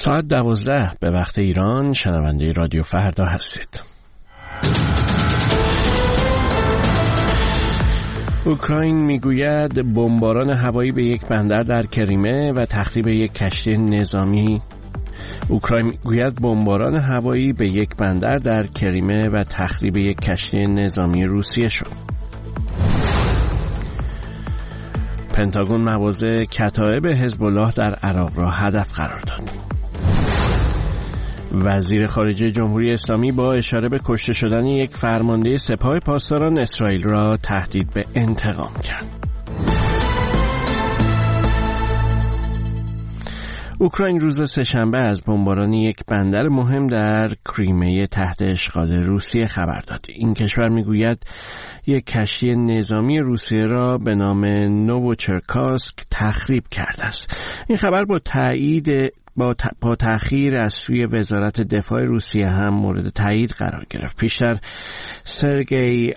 ساعت 12 به وقت ایران شنونده رادیو فردا هستید. اوکراین میگوید بمباران هوایی به یک بندر در کریمه و تخریب یک کشتی نظامی اوکراین میگوید بمباران هوایی به یک بندر در کریمه و تخریب یک کشتی نظامی روسیه شد. پنتاگون مواضع کتایب حزب الله در عراق را هدف قرار داد. وزیر خارجه جمهوری اسلامی با اشاره به کشته شدن یک فرمانده سپاه پاسداران اسرائیل را تهدید به انتقام کرد. اوکراین روز سه‌شنبه از بمباران یک بندر مهم در کریمه تحت اشغال روسیه خبر داد. این کشور میگوید یک کشتی نظامی روسیه را به نام نووچرکاسک تخریب کرده است. این خبر با تأخیر از سوی وزارت دفاع روسیه هم مورد تایید قرار گرفت. پیشتر سرگئی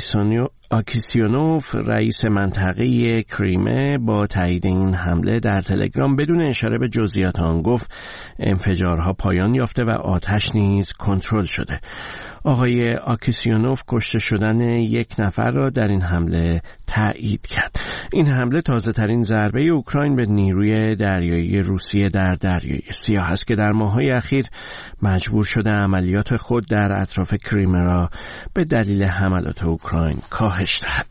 آکیسیونوف رئیس منطقه کریمه با تایید این حمله در تلگرام بدون اشاره به جزئیات آن گفت انفجارها پایان یافته و آتش نیز کنترل شده. آقای آکیسیونوف کشته شدن یک نفر را در این حمله تایید کرد. این حمله تازه ترین ضربه اوکراین به نیروی دریایی روسیه در دریای سیاه است که در ماه‌های اخیر مجبور شده عملیات خود در اطراف کریمه را به دلیل حملات اوکراین کاهش دهد.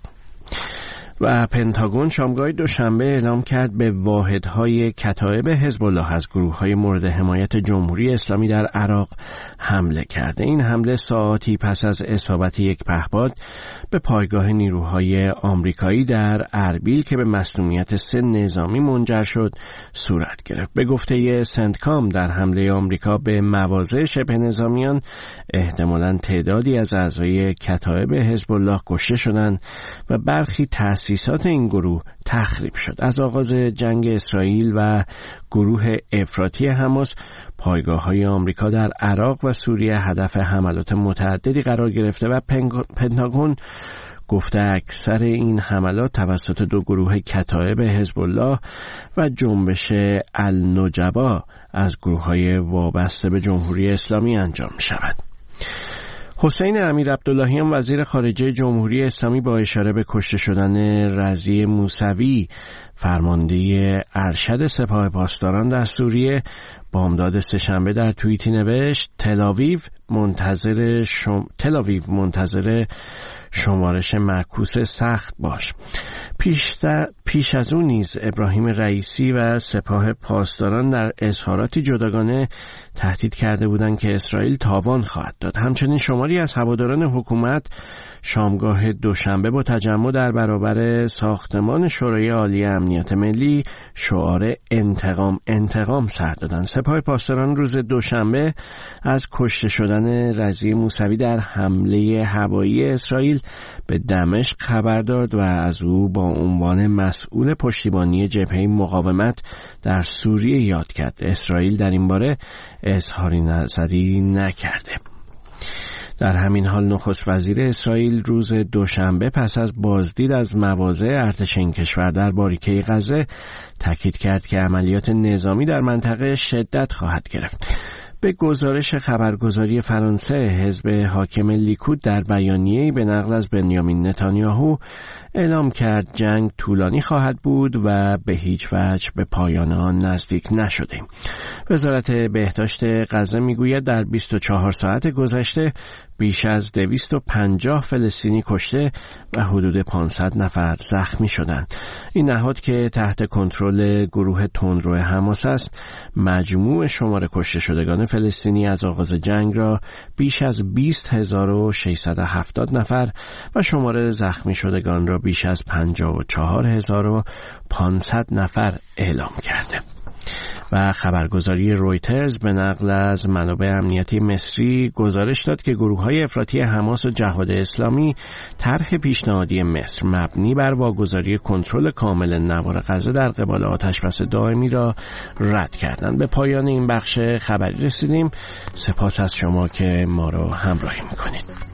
و پنتاگون شامگاه دوشنبه اعلام کرد به واحدهای کتایب حزب الله از گروه‌های مورد حمایت جمهوری اسلامی در عراق حمله کرده. این حمله ساعاتی پس از اصابت یک پهپاد به پایگاه نیروهای آمریکایی در اربیل که به مسمومیت 3 نظامی منجر شد صورت گرفت. به گفته سنتکام در حمله آمریکا به مواضع شبه نظامیان احتمالاً تعدادی از اعضای کتایب حزب الله کشته شدند و برخی تأسیسات این گروه تخریب شد. از آغاز جنگ اسرائیل و گروه افراطی حماس پایگاه‌های آمریکا در عراق و سوریه هدف حملات متعددی قرار گرفته و پنتاگون گفته اکثر این حملات توسط 2 گروه کتایب حزب الله و جنبش النجبا از گروه‌های وابسته به جمهوری اسلامی انجام شود. حسین امیرعبداللهیان وزیر خارجه جمهوری اسلامی با اشاره به کشته شدن رضی موسوی فرمانده ارشد سپاه پاسداران در سوریه بامداد سه‌شنبه در توییتی نوشت تل آویو منتظر شمارش معکوس سخت باش. پیش از اون نیز ابراهیم رئیسی و سپاه پاسداران در اظهاراتی جداگانه تهدید کرده بودند که اسرائیل تاوان خواهد داد. همچنین شماری از هواداران حکومت شامگاه دوشنبه با تجمع در برابر ساختمان شورای عالی امنیت ملی شعار انتقام سر دادند. سپاه پاسداران روز دوشنبه از کشته شدن رضی موسوی در حمله هوایی اسرائیل به دمشق خبر داد و از او با عنوان مسئول پشتیبانی جبهه مقاومت در سوریه یاد کرد. اسرائیل در این باره اظهاری نظری نکرده. در همین حال نخست وزیر اسرائیل روز دوشنبه پس از بازدید از مواضع ارتش این کشور در باریکه غزه تاکید کرد که عملیات نظامی در منطقه شدت خواهد گرفت. به گزارش خبرگزاری فرانسه حزب حاکم لیکود در بیانیه‌ای به نقل از بنیامین نتانیاهو اعلام کرد جنگ طولانی خواهد بود و به هیچ وجه به پایان آن نزدیک نشدیم. وزارت بهداشت غزه میگوید در 24 ساعت گذشته بیش از 250 فلسطینی کشته و حدود 500 نفر زخمی شدند. این نهاد که تحت کنترل گروه تندرو حماس است مجموع شمار کشته شدگان فلسطینی از آغاز جنگ را بیش از 20670 نفر و شمار زخمی شدگان را بیش از 54500 نفر اعلام کرده. و خبرگزاری رویترز به نقل از منابع امنیتی مصری گزارش داد که گروه‌های افراطی حماس و جهاد اسلامی طرح پیشنهادی مصر مبنی بر واگذاری کنترل کامل نوار غزه در قبال آتش‌بس دائمی را رد کردند. به پایان این بخش خبری رسیدیم. سپاس از شما که ما را همراهی می‌کنید.